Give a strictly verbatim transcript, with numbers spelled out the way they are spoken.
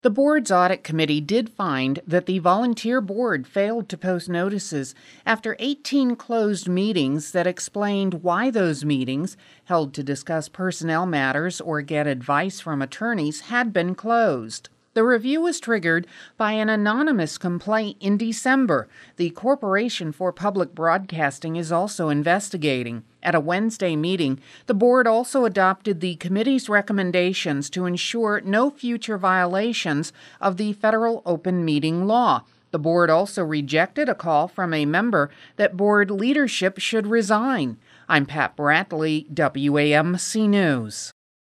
The board's audit committee did find that the volunteer board failed to post notices after eighteen closed meetings that explained why those meetings, held to discuss personnel matters or get advice from attorneys, had been closed. The review was triggered by an anonymous complaint in December. The Corporation for Public Broadcasting is also investigating. At a Wednesday meeting, the board also adopted the committee's recommendations to ensure no future violations of the federal open meeting law. The board also rejected a call from a member that board leadership should resign. I'm Pat Bradley, W A M C News.